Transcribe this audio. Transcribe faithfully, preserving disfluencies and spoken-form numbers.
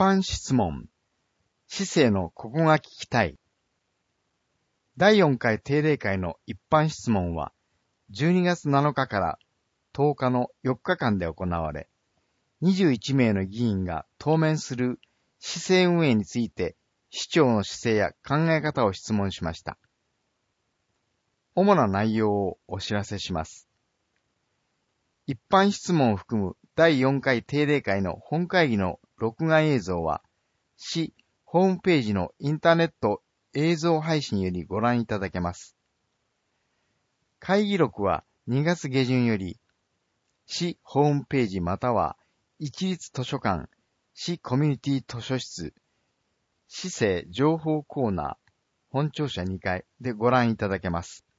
般質問。市政のここが聞きたい。だいよんかい定例会の一般質問は、じゅうにがつなのかからとおかのよっかかんで行われ、にじゅういちめいの議員が当面する市政運営について、市長の姿勢や考え方を質問しました。主な内容をお知らせします。一般質問を含むだいよんかい定例会の本会議の録画映像は、市ホームページのインターネット映像配信よりご覧いただけます。会議録はにがつげじゅんより、市ホームページまたは一律図書館、市コミュニティ図書室、市政情報コーナー、本庁舎にかいでご覧いただけます。